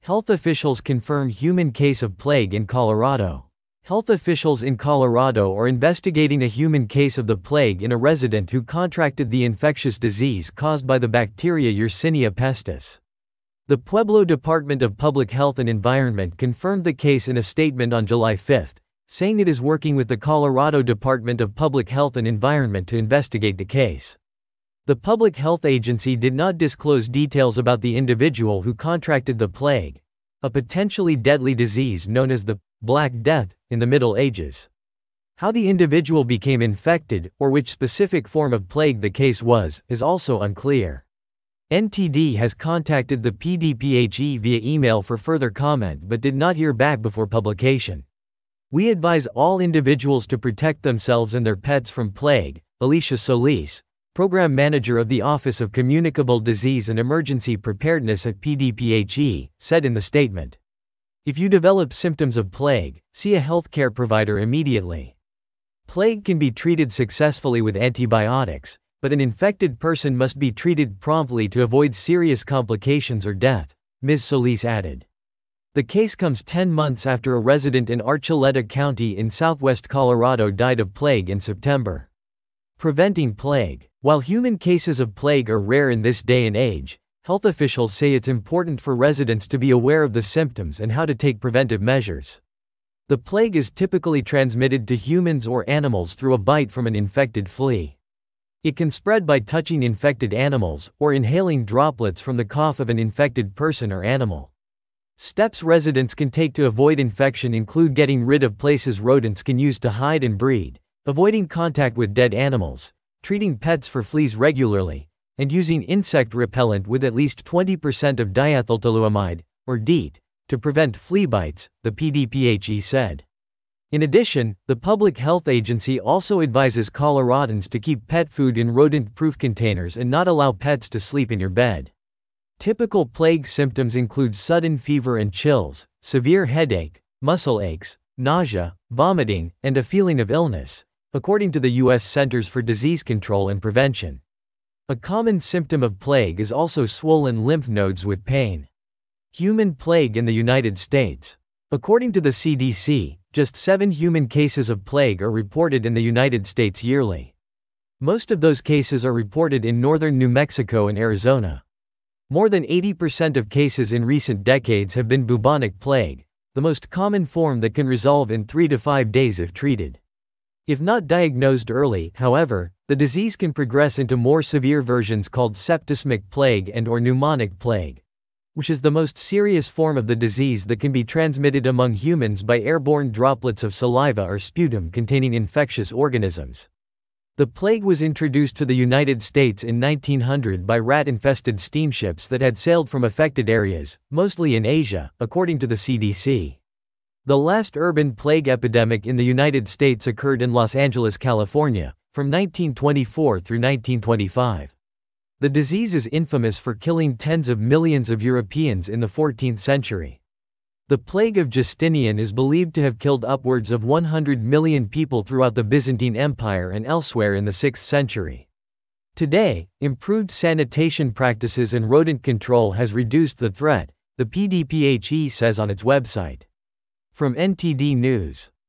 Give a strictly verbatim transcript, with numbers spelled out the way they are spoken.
Health officials confirm human case of plague in Colorado. Health officials in Colorado are investigating a human case of the plague in a resident who contracted the infectious disease caused by the bacteria Yersinia pestis. The Pueblo Department of Public Health and Environment confirmed the case in a statement on July fifth, saying it is working with the Colorado Department of Public Health and Environment to investigate the case. The public health agency did not disclose details about the individual who contracted the plague, a potentially deadly disease known as the Black Death in the Middle Ages. How the individual became infected, or which specific form of plague the case was, is also unclear. N T D has contacted the P D P H E via email for further comment but did not hear back before publication. We advise all individuals to protect themselves and their pets from plague, Alicia Solis, Program Manager of the Office of Communicable Disease and Emergency Preparedness at P D P H E, said in the statement. If you develop symptoms of plague, see a healthcare provider immediately. Plague can be treated successfully with antibiotics, but an infected person must be treated promptly to avoid serious complications or death, Miz Solis added. The case comes ten months after a resident in Archuleta County in southwest Colorado died of plague in September. Preventing plague. While human cases of plague are rare in this day and age, health officials say it's important for residents to be aware of the symptoms and how to take preventive measures. The plague is typically transmitted to humans or animals through a bite from an infected flea. It can spread by touching infected animals or inhaling droplets from the cough of an infected person or animal. Steps residents can take to avoid infection include getting rid of places rodents can use to hide and breed, avoiding contact with dead animals, treating pets for fleas regularly, and using insect repellent with at least twenty percent of diethyltoluamide, or DEET, to prevent flea bites, the P D P H E said. In addition, the Public Health Agency also advises Coloradans to keep pet food in rodent-proof containers and not allow pets to sleep in your bed. Typical plague symptoms include sudden fever and chills, severe headache, muscle aches, nausea, vomiting, and a feeling of illness, according to the U S Centers for Disease Control and Prevention. A common symptom of plague is also swollen lymph nodes with pain. Human plague in the United States. According to the C D C, just seven human cases of plague are reported in the United States yearly. Most of those cases are reported in northern New Mexico and Arizona. More than eighty percent of cases in recent decades have been bubonic plague, the most common form that can resolve in three to five days if treated. If not diagnosed early, however, the disease can progress into more severe versions called septicemic plague and or pneumonic plague, which is the most serious form of the disease that can be transmitted among humans by airborne droplets of saliva or sputum containing infectious organisms. The plague was introduced to the United States in nineteen hundred by rat-infested steamships that had sailed from affected areas, mostly in Asia, according to the C D C. The last urban plague epidemic in the United States occurred in Los Angeles, California, from nineteen twenty-four through nineteen twenty-five. The disease is infamous for killing tens of millions of Europeans in the fourteenth century. The plague of Justinian is believed to have killed upwards of one hundred million people throughout the Byzantine Empire and elsewhere in the sixth century. Today, improved sanitation practices and rodent control has reduced the threat, the P D P H E says on its website. From N T D News.